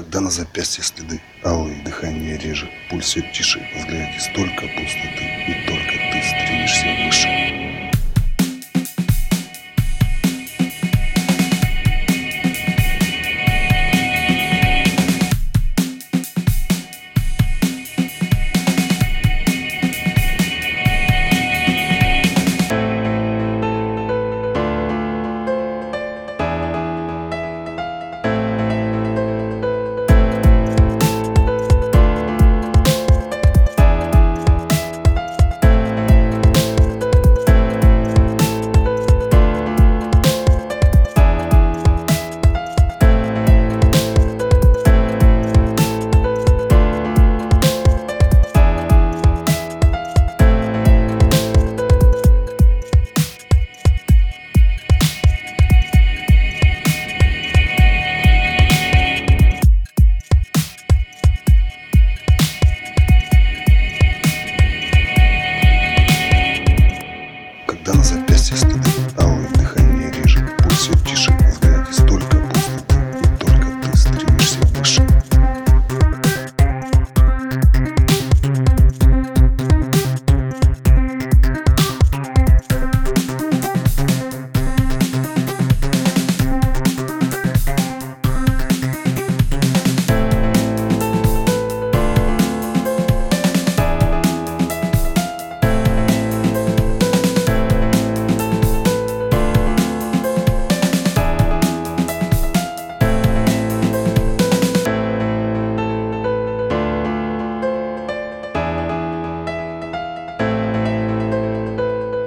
Когда на запястье следы алые, дыхание реже, пульс все тише, в взгляде столько пустоты, и только ты стремишься выше.